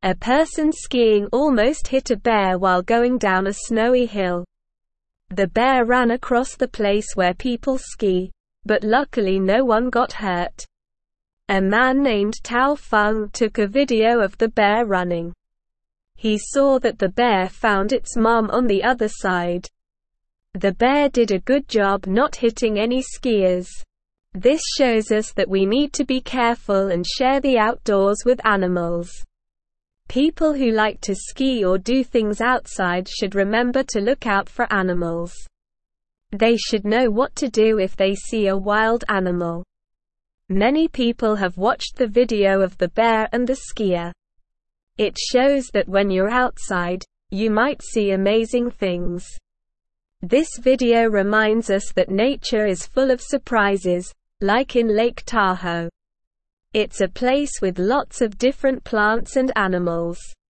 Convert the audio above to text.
A person skiing almost hit a bear while going down a snowy hill. The bear ran across the place where people ski, but luckily no one got hurt. A man named Tao Feng took a video of the bear running. He saw that the bear found its mom on the other side. The bear did a good job not hitting any skiers. This shows us that we need to be careful and share the outdoors with animals. People who like to ski or do things outside should remember to look out for animals. They should know what to do if they see a wild animal. Many people have watched the video of the bear and the skier. It shows that when you're outside, you might see amazing things. This video reminds us that nature is full of surprises, like in Lake Tahoe. It's a place with lots of different plants and animals.